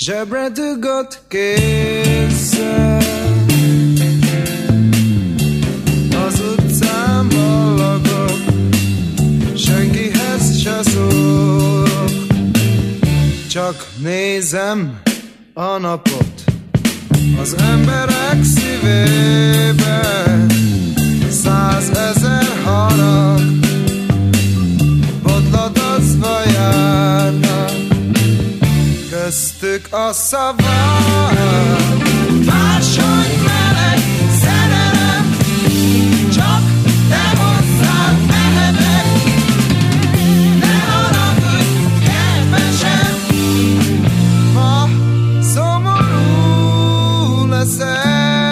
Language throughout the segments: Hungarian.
Zsebre dugott kézzel, az utcán ballagok, senkihez se szólok, csak nézem a napot az emberek szívében. 100 000 harag bodladozva járnak, köztük a szavak. Máshogy meleg szerelem, csak te hozzád mehetek. Ne haragudj, kedvesem, ma szomorú leszel.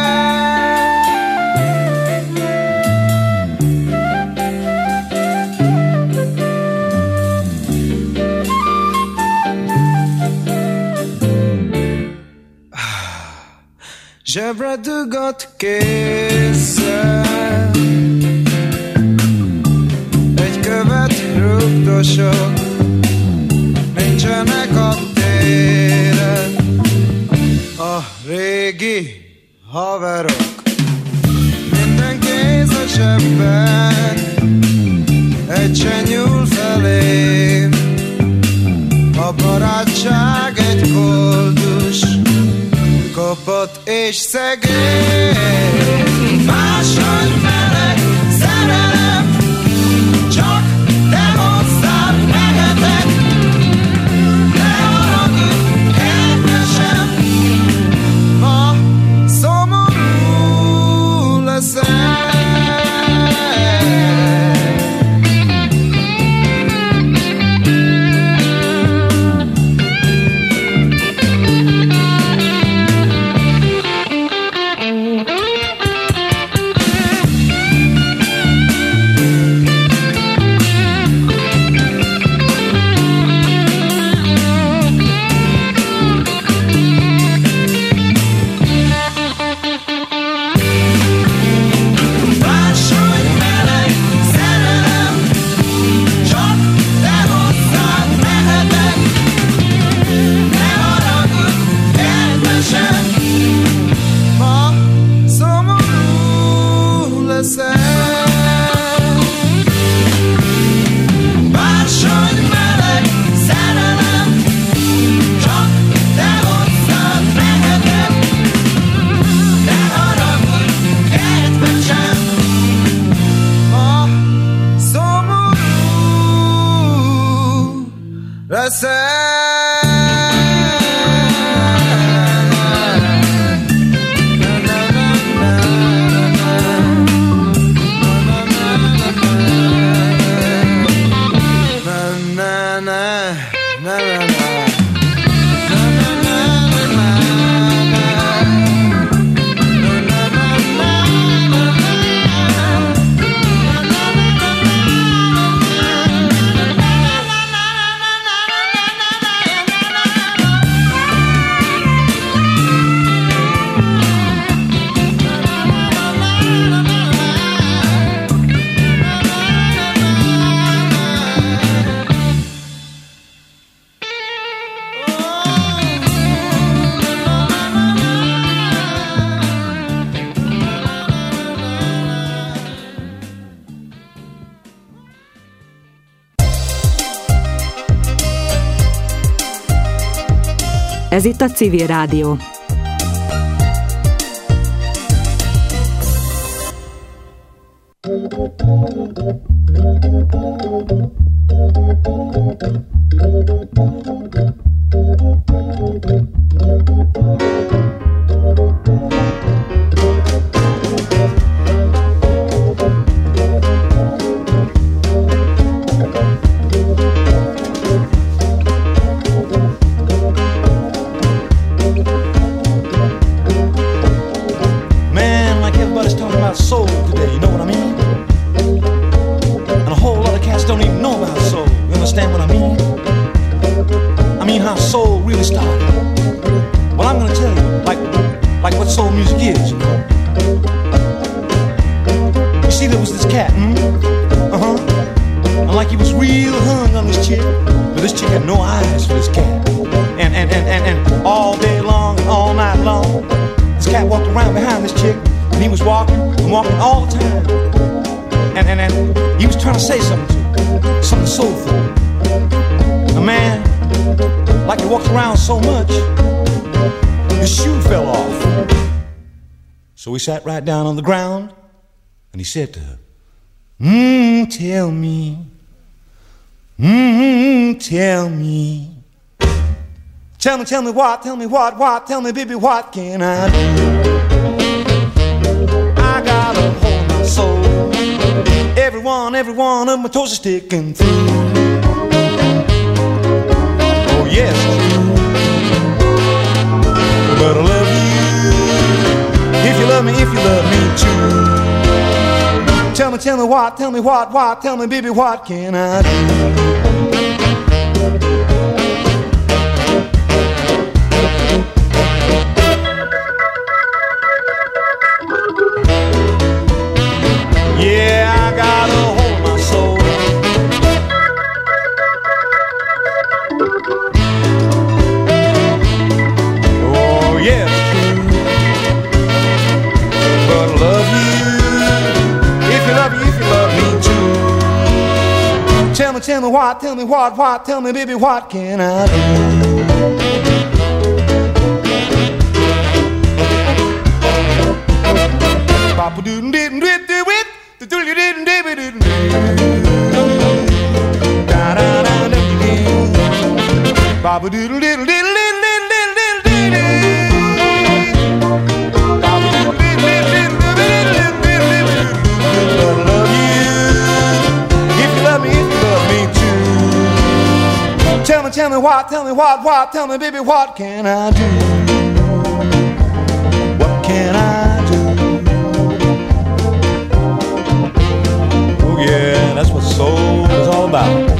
Zsebre dugott kézzel, egy követ rúgdosok, nincsenek a téren a régi haverok. Minden kéz a zsebben, egy se nyúl felém, a barátság egy koldus, kopott és szegény. Máshogy meleg szerelem, csak te hozzád mehetek. Ne haragudj, kedvesem, ma szomorú leszel. Ez itt a Civil Rádió. And all day long and all night long, this cat walked around behind this chick, and he was walking and walking all the time. And he was trying to say something to her, something soulful. A man, like he walked around so much, his shoe fell off. So he sat right down on the ground, and he said to her, tell me, tell me. Tell me what, tell me, baby, what can I do? I gotta hold my soul. Every one of my toes is sticking through. Oh, yes, but I love you. If you love me too. Tell me what, tell me, baby, what can I do? Yeah, I gotta hold my soul. Oh, yes, but I love you. If you love me too. Tell me what, tell me, baby, what can I do? Papa didn't do it. Baba doodle diddle diddle diddle diddle diddle diddle. I love you. If you love me too. Tell me what, tell me, baby, what can I do? What can I do? Oh yeah, that's what soul is all about.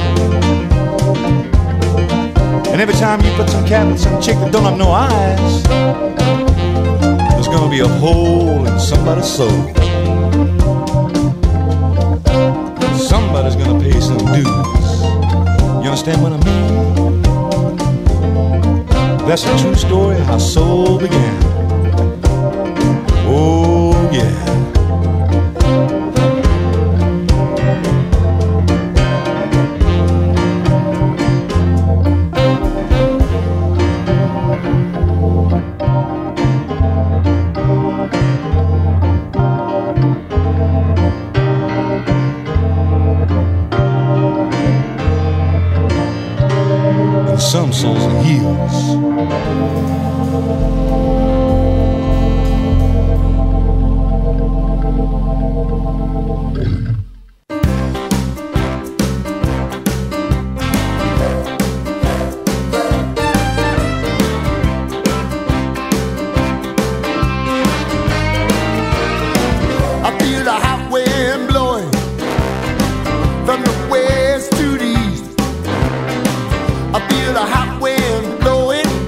And every time you put some cat with some chick that don't have no eyes, there's gonna be a hole in somebody's soul. Somebody's gonna pay some dues. You understand what I mean? That's a true story how soul began. Oh yeah. Some souls are heels. I feel the hot wind blowing from the west to the east. I feel the hot wind blowing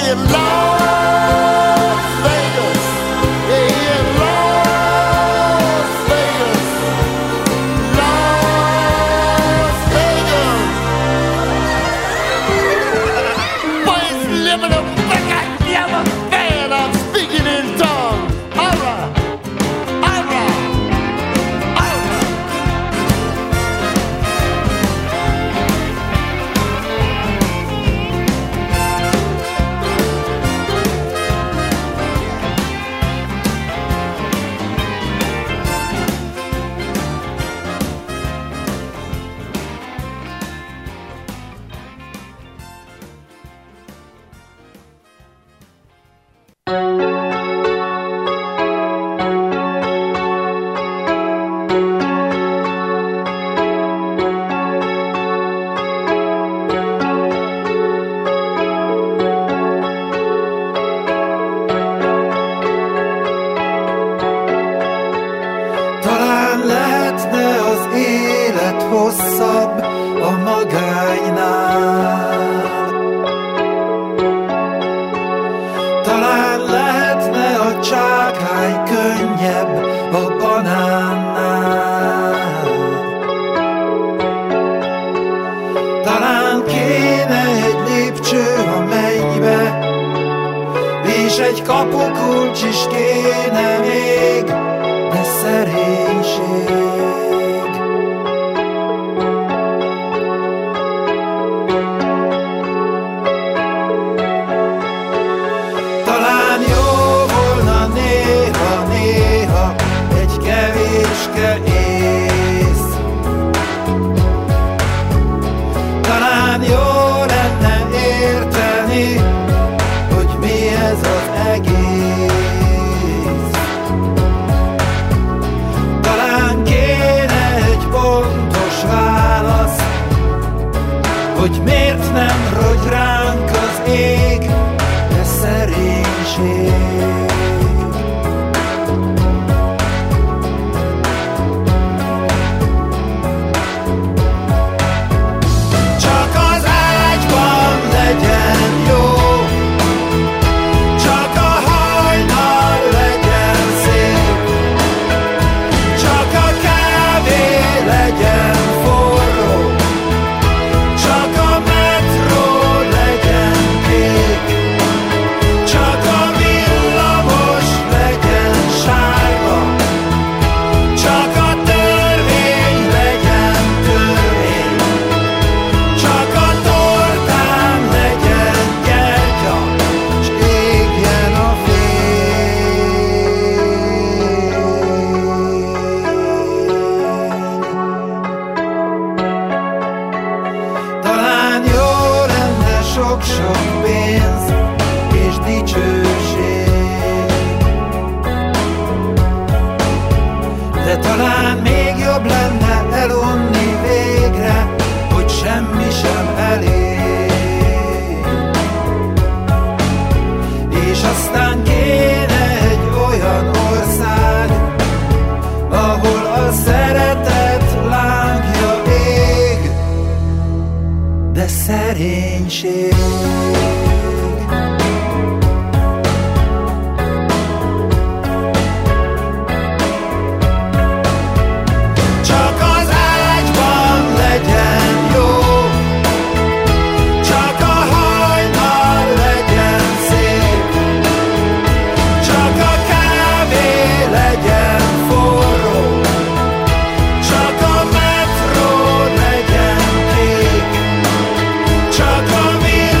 in Las Vegas, in Las Vegas, Las Vegas. Boys living a back, I never fan. I'm speaking in tongues. All right, all right, all right. Talán lehetne az élet hosszabb a magánynál. Talán lehetne a csákány könnyebb a banánnál. Talán kéne egy lépcső a mennybe, és egy kapukulcs is kéne még, de szerénység. Talán jó volna néha-néha egy kevéske ész. Talán jó lenne érteni, hogy mi ez az egész. Talán kéne egy pontos válasz, hogy miért nem rogy ránk az ég, de szerénység. Csak az ágyban legyen jó, csak a hajnal legyen szép, csak a kávé legyen forró, csak a metró legyen kék, csak a villamos legyen sárga, csak a törvény legyen törvény, csak a tortán legyen gyertya, s égjen a fény. Talán jó lenne sok-sok pénz és dicsőség, de talán még jobb lenne elunni végre, hogy semmi sem elég. És aztán kéne egy olyan ország, ahol a szeretet lángja ég, de szerénység. Csak az ágyban legyen jó, csak a hajnal legyen szép, csak a kávé legyen forró, csak a metró legyen kék, csak a villamos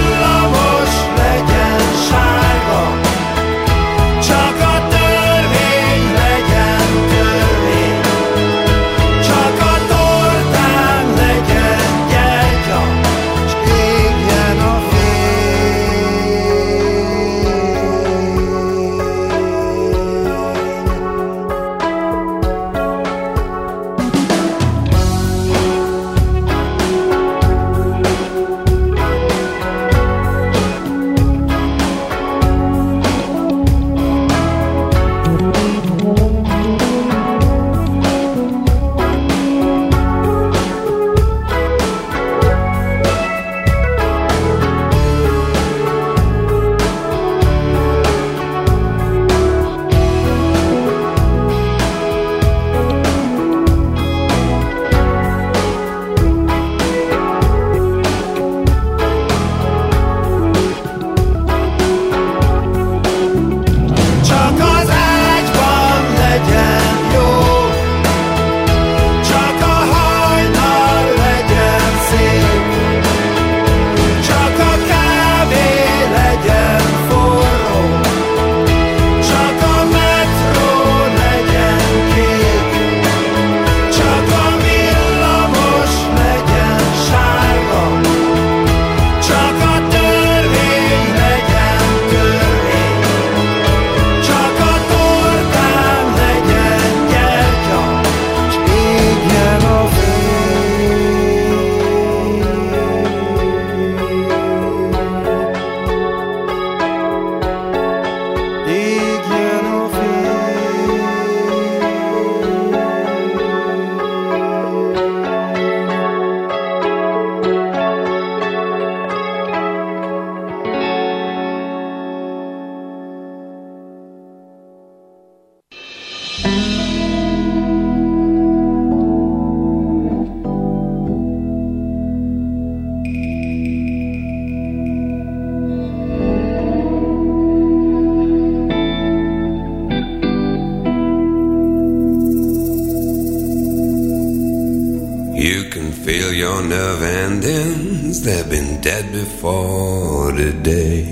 of endings, they've been dead before today.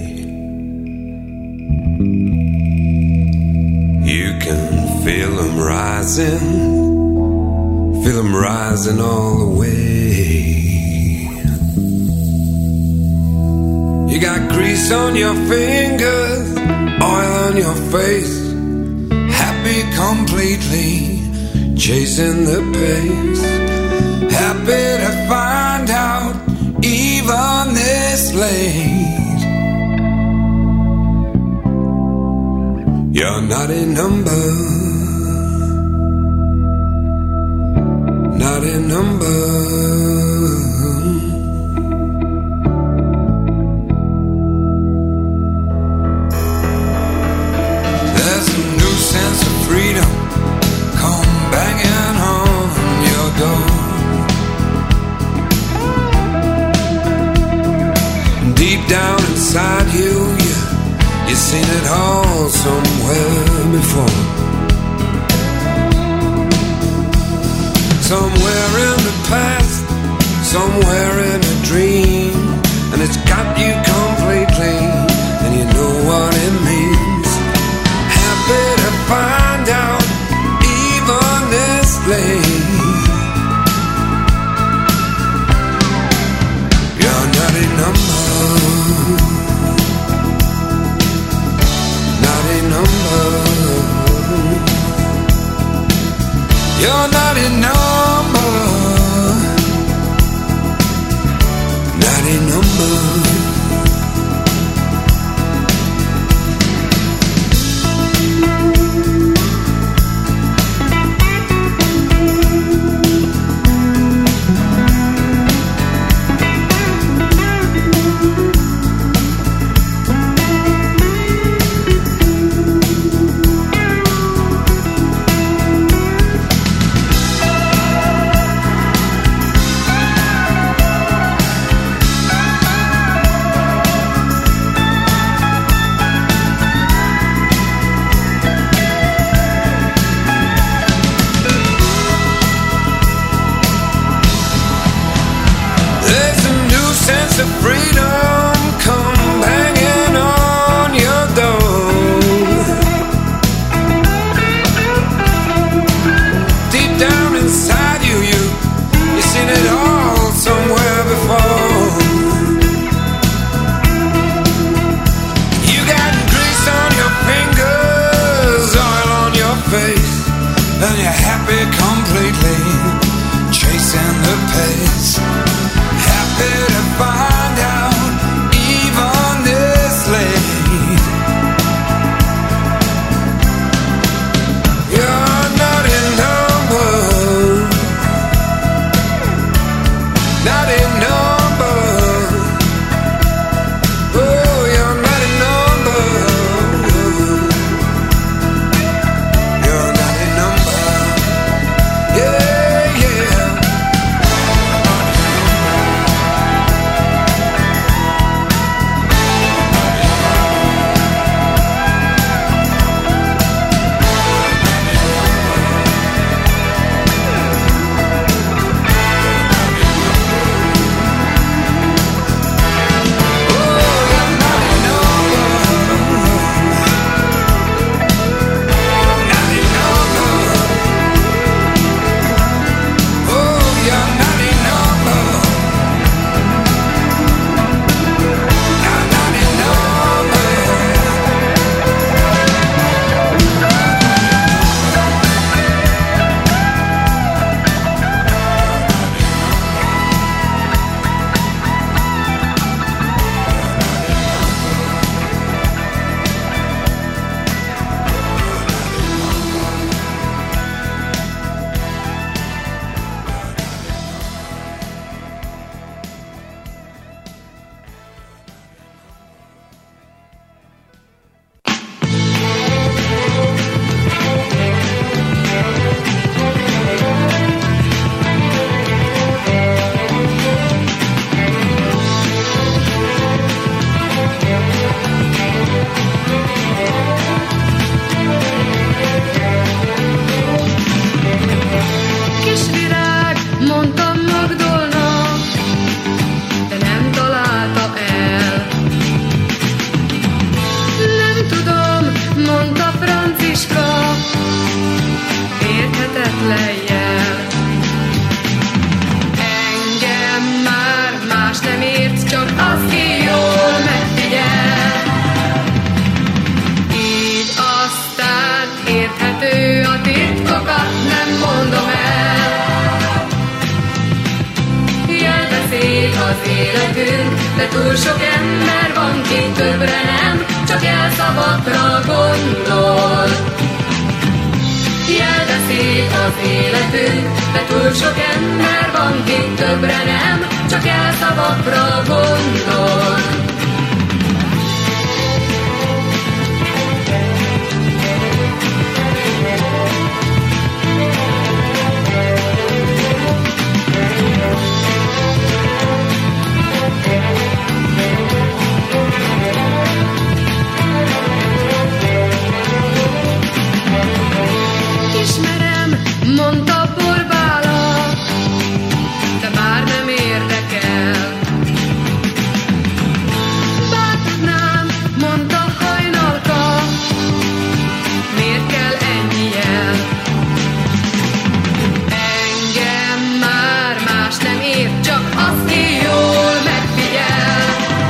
You can feel them rising all the way. You got grease on your fingers, oil on your face, happy completely, chasing the pace. Happy to find out even this late, you're not a number, not a number. Sense of freedom come banging on your door. Deep down inside you've seen it all somewhere before. Somewhere in the past, somewhere in a dream, and it's got you completely, and you know what it means. Better find out even this late, you're not a number, not a number. You're not a number, not a number. de túl sok ember van, ki többre nem, csak jelszavakra gondol. Jelveszít az életünk, de túl sok ember van, ki többre nem, csak jelszavakra gondol. Ismerem, mondta Borbála, de már nem érdekel. Bár tudnám, mondta Hajnalka, miért kell ennyi jel? Engem már más nem ér, csak az, ki jól megfigyel.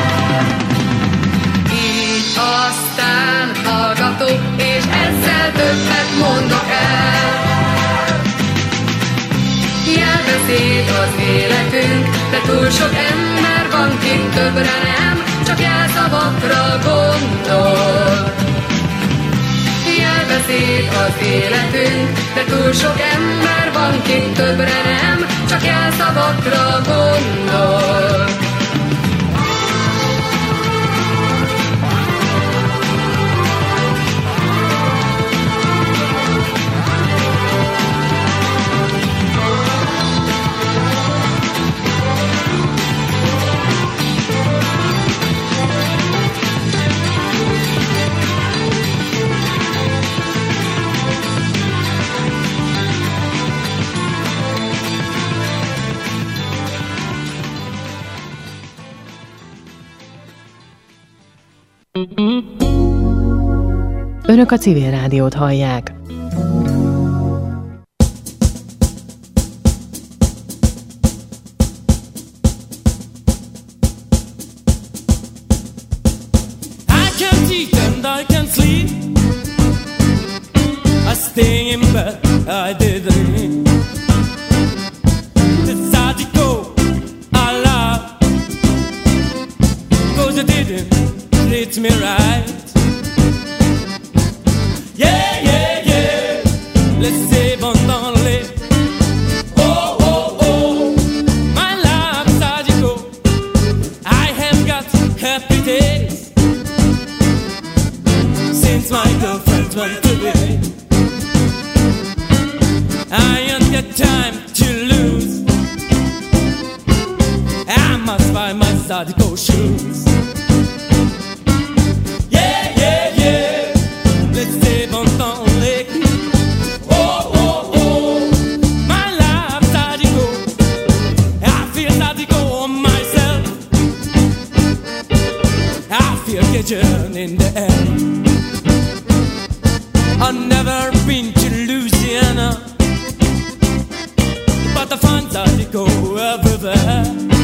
Így aztán hallgatok, és ezzel többet mondok el. Jelveszít az életünk, de túl sok ember van, ki többre nem, csak jelszavakra gondol. Jelveszít az életünk, de túl sok ember van, ki többre nem, csak jelszavakra gondol. Önök a Civil Rádiót hallják. I can't eat and I can't sleep. I stay in bed, I didn't. Decided to go alive, 'cause I didn't treat me right. Yeah, yeah, yeah, let's save on lonely. Oh, oh, oh, my life started to go. I have got happy days since my girlfriend went away. I ain't got time to lose. I must buy my Sadiko shoes. Yeah, yeah, yeah, let's save on lonely. Oh, oh, oh, my life Sadiko. I feel Sadiko on myself. I feel Cajun in the air. I've never been to Louisiana, but the fun Sadiko everywhere.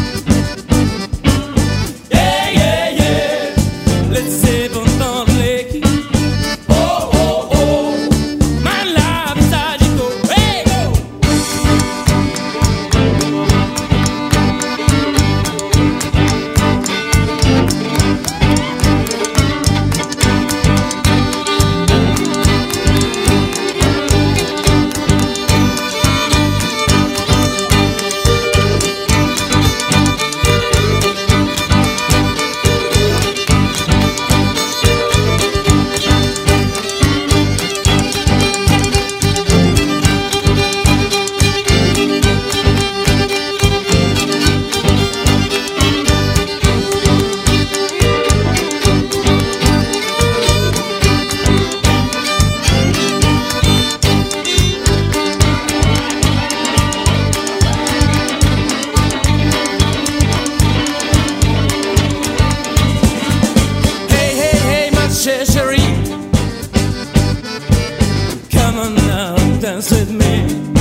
Yeah, yeah, yeah, let's save on lonely. Oh, oh, oh, my life Sadiko. Hey, go! Come on now, dance with me.